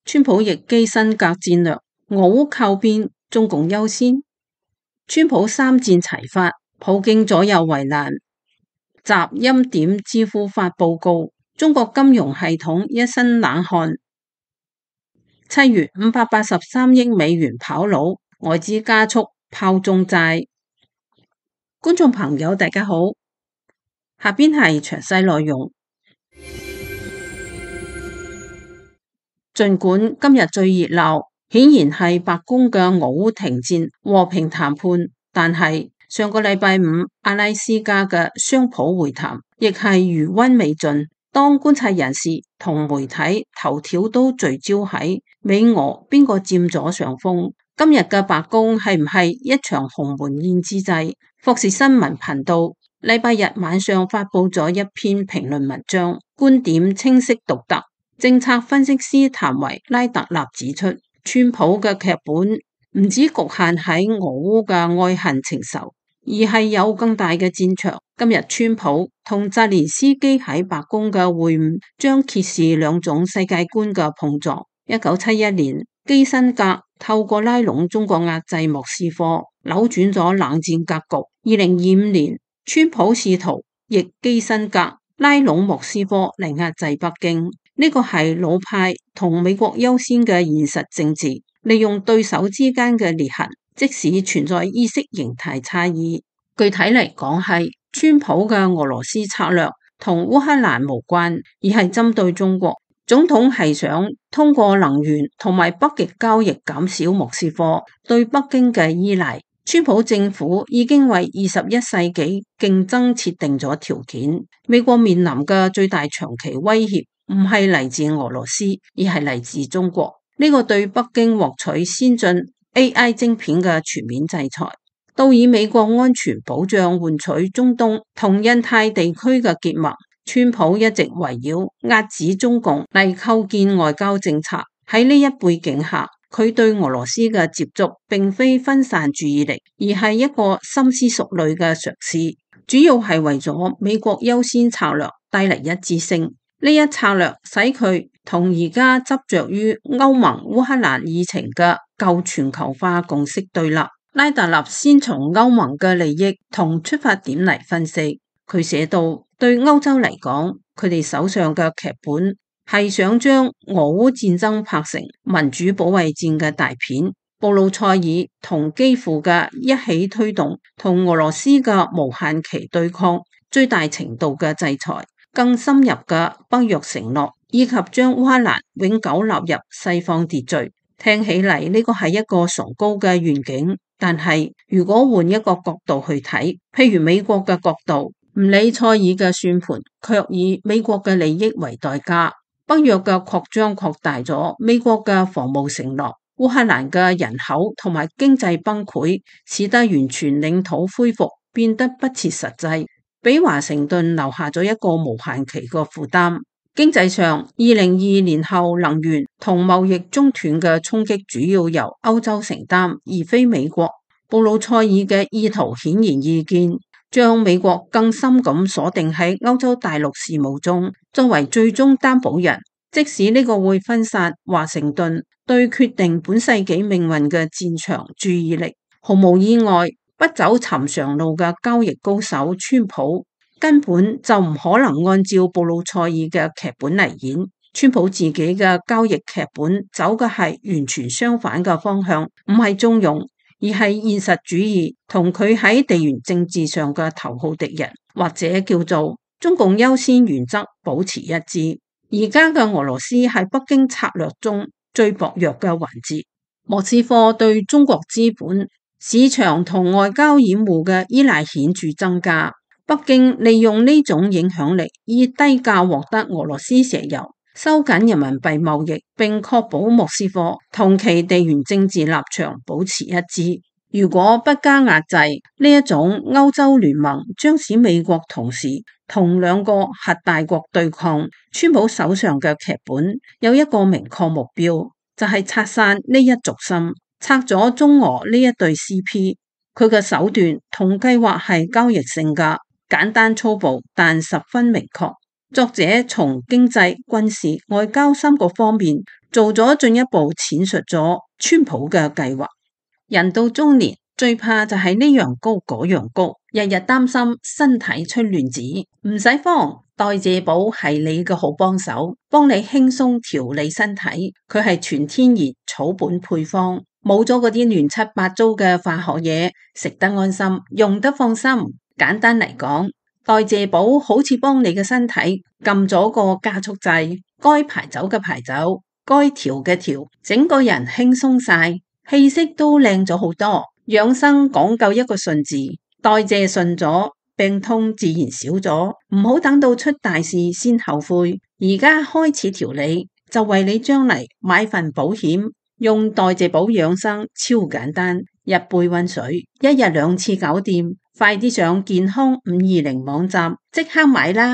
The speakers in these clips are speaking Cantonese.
川普逆基辛格戰略，俄烏靠邊，中共優先。川普三戰齊發，普京左右為難。集欽點智庫發報告，中國金融系統一身冷汗。7月583億美元跑佬，外資加速拋中債。觀眾朋友大家好，下邊係詳細內容。儘管今日最熱鬧，顯然係白宮嘅俄烏停戰和平談判，但係上個禮拜五阿拉斯加嘅雙普會談亦係餘溫未盡。當觀察人士同媒體頭條都聚焦喺美俄邊個佔咗上風，今日嘅白宮係唔係一場鴻門宴之際？霍士新聞頻道禮拜日晚上發佈咗一篇評論文章，觀點清晰獨特。政策分析師譚維拉特納指出，川普嘅劇本唔止局限喺俄烏嘅愛恨情仇，而係有更大嘅戰場。今日川普同澤連斯基喺白宮嘅會晤，將揭示兩種世界觀嘅碰撞。1971年，基辛格透過拉攏中國壓制莫斯科，扭轉咗冷戰格局。2025年，川普試圖逆基辛格拉攏莫斯科嚟壓制北京。呢個係老派同美國優先嘅現實政治，利用對手之間嘅裂痕，即使存在意識形態差異。具體嚟講係川普嘅俄羅斯策略同烏克蘭無關，而係針對中國。總統係想通過能源同埋北極交易減少莫斯科對北京嘅依賴。川普政府已經為21世紀競爭設定咗條件。美國面臨嘅最大長期威脅唔係嚟自俄羅斯，而係嚟自中國。呢個對北京獲取先進 AI 晶片嘅全面制裁，都以美國安全保障換取中東同印太地區嘅結盟。川普一直圍繞壓止中共嚟構建外交政策。喺呢一背景下，佢對俄羅斯嘅接觸並非分散注意力，而係一個深思熟慮嘅嘗試，主要係為咗美國優先策略帶嚟一致性。呢一策略使佢同而家執着於歐盟烏克蘭議程嘅舊全球化共識對立。拉特納先從歐盟嘅利益同出發點嚟分析，佢寫道：對歐洲嚟講，佢哋手上嘅劇本係想將俄烏戰爭拍成民主保衛戰嘅大片。布魯塞爾同基輔嘅一起推動同俄羅斯嘅無限期對抗，最大程度嘅制裁，更深入嘅北約承諾，以及將烏克蘭永久納入西方秩序。聽起嚟呢個係一個崇高嘅願景，但係如果換一個角度去睇，譬如美國嘅角度，唔理塞爾嘅算盤，卻以美國嘅利益為代價。北約嘅擴張擴大咗美國嘅防務承諾，烏克蘭嘅人口同埋經濟崩潰，使得完全領土恢復變得不切實際，俾華盛頓留下咗一個無限期嘅負擔。經濟上，2022年後能源同貿易中斷嘅衝擊主要由歐洲承擔，而非美國。布魯塞爾嘅意圖顯然易見，將美國更深咁鎖定喺歐洲大陸事務中，作為最終擔保人。即使呢個會分散華盛頓對決定本世紀命運嘅戰場注意力。毫無意外，不走尋常路嘅交易高手川普根本就唔可能按照布魯塞爾嘅劇本嚟演。川普自己嘅交易劇本走嘅係完全相反嘅方向，唔係中庸，而係現實主義，同佢喺地緣政治上嘅頭號敵人，或者叫做中共優先原則保持一致。而家嘅俄羅斯係北京策略中最薄弱嘅環節。莫斯科對中國資本市場同外交掩護嘅依賴顯著增加。北京利用呢種影響力，以低價獲得俄羅斯石油，收緊人民幣貿易，並確保莫斯科同其地緣政治立場保持一致。如果不加壓制，呢一種歐洲聯盟將使美國同時同兩個核大國對抗。川普手上嘅劇本有一個明確目標，就係拆散呢一軸心，拆咗中俄呢一對 CP。佢嘅手段同計劃係交易性嘅，簡單粗暴，但十分明確。 作者從經濟、軍事、外交三個方面做咗進一步闡述咗川普嘅計劃。人到中年最怕就係呢樣高嗰樣高，日日擔心身體出亂子。唔使慌，代謝寶係你嘅好幫手，幫你輕鬆調理身體。佢係全天然草本配方，冇咗嗰啲亂七八糟嘅化學嘢，食得安心，用得放心。簡單嚟講，代謝寶好似幫你嘅身體撳咗個加速掣，該排走嘅排走，該調嘅調，整個人輕鬆晒。氣息都靚咗好多，養生講究一個順字，代謝順咗，病痛自然少咗。唔好等到出大事先後悔，而家開始調理，就為你將嚟買份保險。用代謝寶養生超簡單，一杯溫水，一日2次搞掂。快啲上健康520網站，即刻買啦！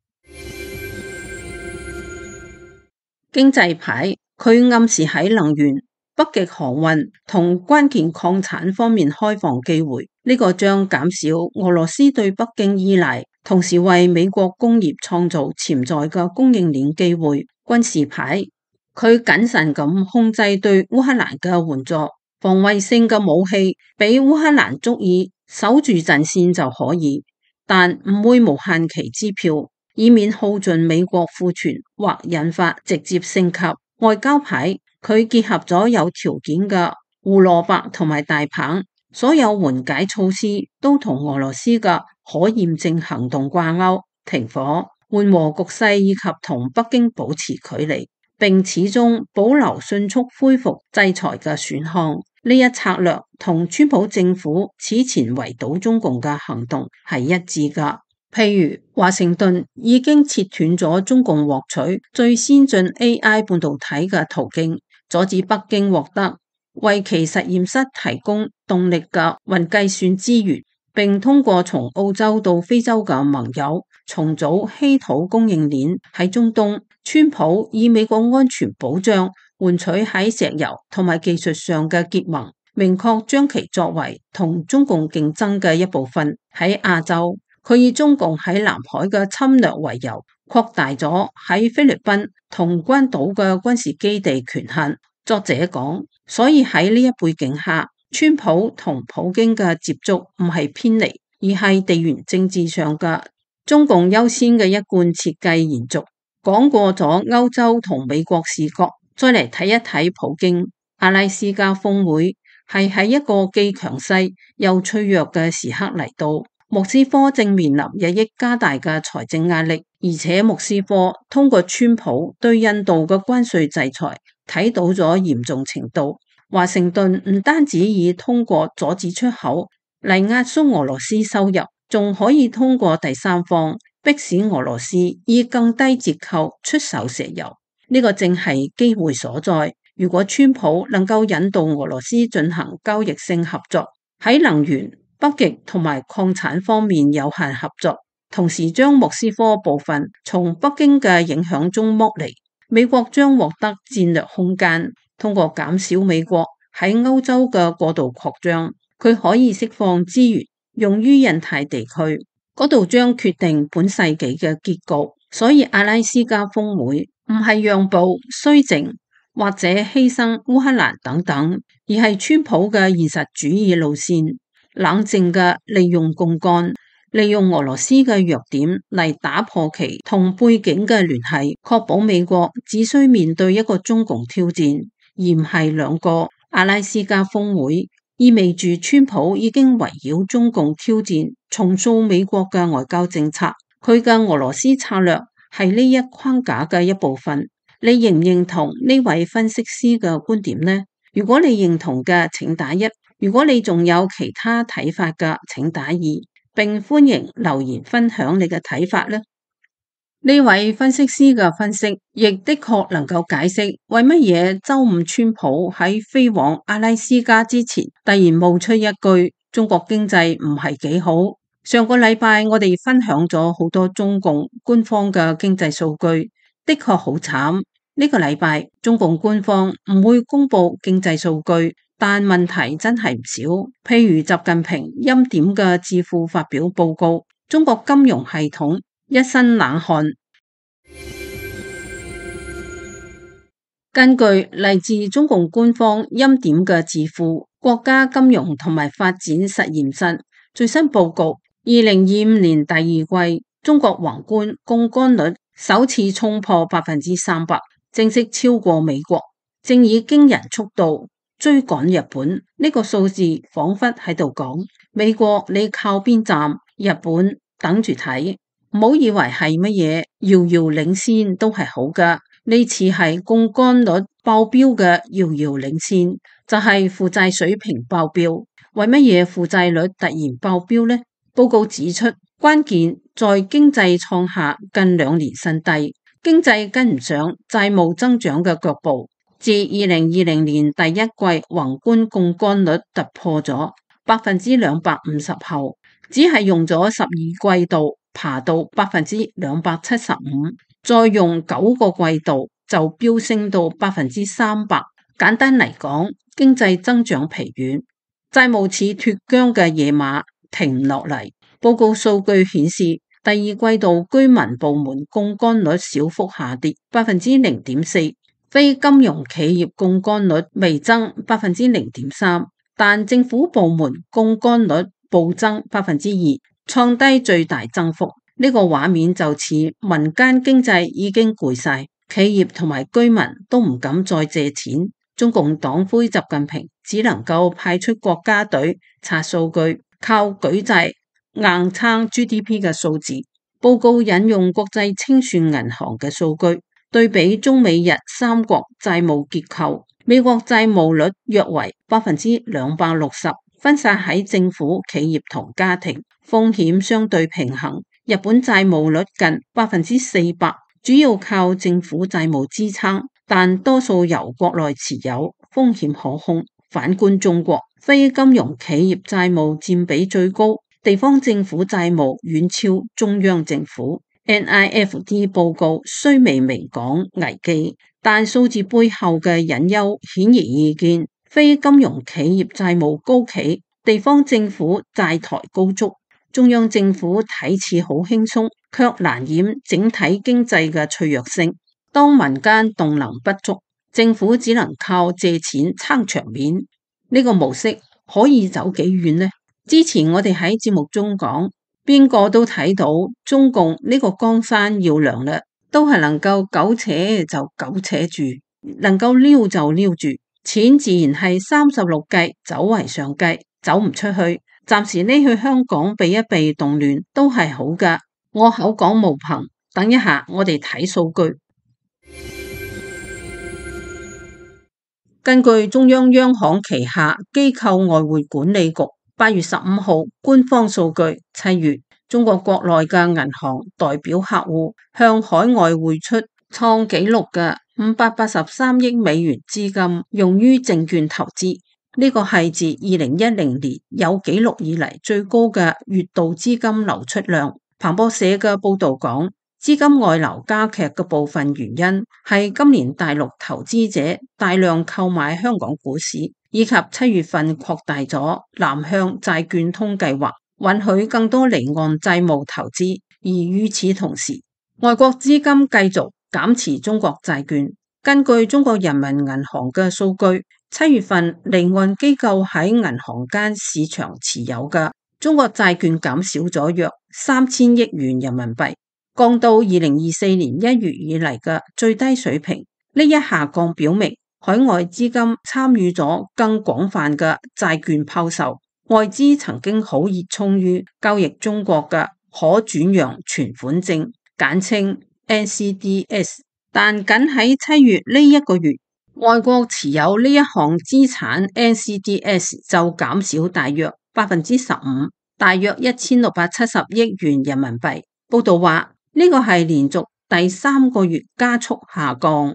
經濟牌，佢暗示喺能源、北極航運同關鍵礦產方面開放機會，呢個將減少俄羅斯對北京依賴，同時為美國工業創造潛在嘅供應鏈機會。軍事牌，佢謹慎咁控制對烏克蘭嘅援助，防衛性嘅武器俾烏克蘭足以守住陣線就可以，但唔會無限期支票，以免耗盡美國庫存或引發直接升級。外交牌，佢結合咗有條件嘅胡蘿蔔同埋大棒，所有緩解措施都同俄羅斯嘅可驗證行動掛鈎，停火、緩和局勢以及同北京保持距離，並始終保留迅速恢復制裁嘅選項。呢一策略同川普政府此前圍堵中共嘅行動係一致噶。譬如華盛頓已經切斷咗中共獲取最先進 AI 半導體嘅途徑，阻止北京獲得為其實驗室提供動力嘅雲計算資源，並通過從澳洲到非洲嘅盟友重組稀土供應鏈。喺中東，川普以美國安全保障換取喺石油同埋技術上嘅結盟，明確將其作為同中共競爭嘅一部分。喺亞洲，佢以中共喺南海嘅侵略為由，擴大咗喺菲律賓同關島嘅軍事基地權限。作者講，所以喺呢一背景下，川普同普京嘅接觸唔係偏離，而係地緣政治上嘅中共優先嘅一貫設計延續。講過咗歐洲同美國視角，再嚟睇一睇普京。阿拉斯加峰會係喺一個既強勢又脆弱嘅時刻嚟到。莫斯科正面臨日益加大嘅財政壓力，而且莫斯科通過川普對印度嘅關稅制裁睇到咗嚴重程度。華盛頓唔單止以通過阻止出口嚟壓縮俄羅斯收入，仲可以通過第三方迫使俄羅斯以更低折扣出售石油。呢個正係機會所在。如果川普能夠引導俄羅斯進行交易性合作，喺能源、北極同埋礦產方面有限合作，同時將莫斯科部分從北京嘅影響中剝離，美國將獲得戰略空間。通過減少美國喺歐洲嘅過度擴張，佢可以釋放資源用於印太地區，嗰度將決定本世紀嘅結局。所以阿拉斯加峰會唔係讓步、綏靖或者犧牲烏克蘭等等，而係川普嘅現實主義路線。冷靜嘅利用槓桿，利用俄羅斯嘅弱點嚟打破其同背景嘅聯繫，確保美國只需面對一個中共挑戰，而唔係兩個。阿拉斯加峰會意味住川普已經圍繞中共挑戰，重塑美國嘅外交政策。佢嘅俄羅斯策略係呢一框架嘅一部分。你認唔認同呢位分析師嘅觀點呢？如果你認同嘅，請打1。如果你仲有其他睇法嘅，請打2，並歡迎留言分享你嘅睇法呢。呢位分析師嘅分析，亦的確能夠解釋為乜嘢周五川普喺飛往阿拉斯加之前，突然冒出一句中國經濟唔係幾好。上個禮拜我哋分享咗好多中共官方嘅經濟數據，的確好慘。呢個禮拜中共官方唔會公布經濟數據。但問題真係唔少，譬如習近平欽點嘅智庫發表報告，中國金融系統一身冷汗， 根據嚟自中共官方欽點嘅智庫國家金融同埋發展實驗室最新報告，2025年第二季中國宏觀槓桿率首次衝破300%，正式超過美國，正以驚人速度追趕日本。呢個數字仿佛喺度講，美國你靠邊站，日本等住睇。唔好以為係乜嘢遙遙領先都係好㗎。呢次係槓桿率爆標嘅遙遙領先，就係負債水平爆標。為乜嘢負債率突然爆標呢？報告指出，關鍵在經濟創下近2年新低，經濟跟唔上債務增長嘅腳步。自2020年第一季宏觀槓桿率突破咗250%後，只係用咗12季度爬到275%，再用9個季度就飆升到300%。簡單嚟講，經濟增長疲軟，債務似脫韁嘅野馬停唔落嚟。報告數據顯示，第二季度居民部門槓桿率小幅下跌0.4%，非金融企業槓桿率微增0.3%，但政府部門槓桿率暴增2%，創低最大增幅。呢個畫面就似民間經濟已經攰晒，企業同埋居民都唔敢再借錢。中共黨魁習近平只能夠派出國家隊查數據，靠舉債硬撐 GDP 嘅數字。報告引用國際清算銀行嘅數據，對比中美日三國債務結構，美國債務率約為260%，分散喺政府、企業同家庭，風險相對平衡。日本債務率近400%，主要靠政府債務支撐，但多數由國內持有，風險可控。反觀中國，非金融企業債務佔比最高，地方政府債務遠超中央政府。NIFD 報告雖未明講危機，但數字背後嘅隱憂顯而易見。非金融企業債務高企，地方政府債台高築，中央政府睇似好輕鬆，卻難掩整體經濟嘅脆弱性。當民間動能不足，政府只能靠借錢撐場面。呢個模式可以走幾遠呢？之前我哋喺節目中講，邊個都睇到中共呢個江山要亮啦，都係能夠苟且就苟且住，能夠撩就撩住，錢自然係36計走為上計，走唔出去。暫時呢去香港避一避動亂都係好㗎。我口講無憑，等一下我哋睇數據。根據中央央行旗下機構外匯管理局8月15號官方數據，7月中國國內嘅銀行代表客戶向海外匯出創紀錄嘅583億美元資金，用於證券投資。呢個係自2010年有紀錄以嚟最高嘅月度資金流出量。彭博社嘅報道講，資金外流加劇嘅部分原因係今年大陸投資者大量購買香港股市，以及7月份擴大咗南向債券通計劃，允許更多離岸債務投資。而與此同時，外國資金繼續減持中國債券。根據中國人民銀行嘅數據，7月份離岸機構喺銀行間市場持有嘅中國債券減少咗約3000億元人民幣，降到2024年1月以嚟嘅最低水平。呢一下降表明，海外資金參與咗更廣泛嘅債券拋售。外資曾經好熱衷於交易中國嘅可轉讓存款證，簡稱 NCDS， 但僅喺7月呢一個月，外國持有呢一項資產 NCDS 就減少大約15%，大約1670億元人民幣。報道話呢個係連續第3個月加速下降。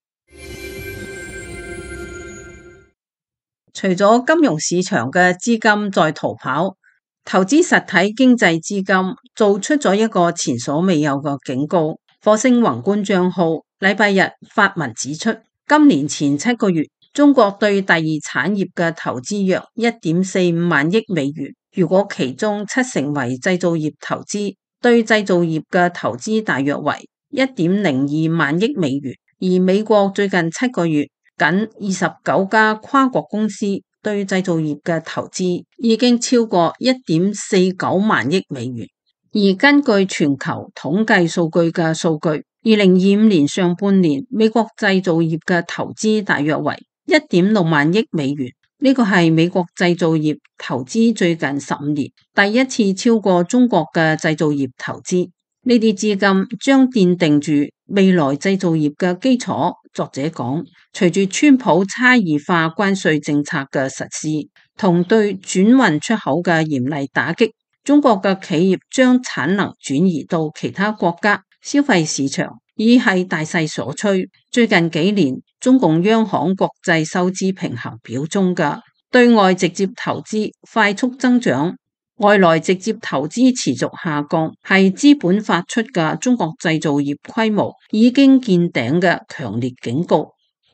除咗金融市場嘅資金在逃跑，投資實體經濟資金做出咗一個前所未有嘅警告。火星宏觀賬號禮拜日發文指出，今年前7個月，中國對第二產業嘅投資約1.45萬億美元。如果其中70%為製造業投資，對製造業嘅投資大約為1.02萬億美元。 而美國最近7個月僅29家跨國公司對製造業嘅投資已經超過1.49萬億美元。而根據全球統計數據嘅數據，2025年上半年美國製造業嘅投資大約為1.6萬億美元，呢個係美國製造業投資最近15年第一次超過中國嘅製造業投資。呢啲資金將奠定住未來製造業嘅基礎。作者講，隨住川普差異化關稅政策嘅實施同對轉運出口嘅嚴厲打擊，中國嘅企業將產能轉移到其他國家，消費市場已係大勢所趨。最近幾年，中共央行國際收支平衡表中嘅對外直接投資快速增長，外來直接投資持續下降，係資本發出嘅中國製造業規模已經見頂嘅強烈警告。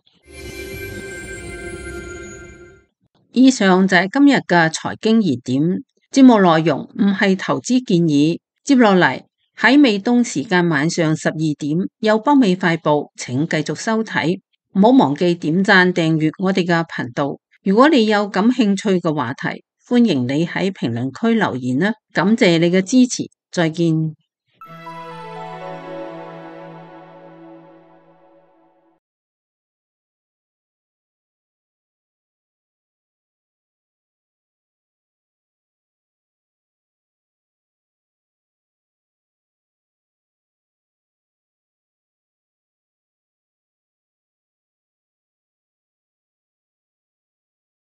以上就係今日嘅財經熱點。節目內容唔係投資建議。接落嚟喺美東時間晚上12點有北美快報，請繼續收睇。唔好忘記點讚訂閱我哋嘅頻道。如果你有感興趣嘅話題，歡迎你喺評論區留言啦。感謝你嘅支持，再見。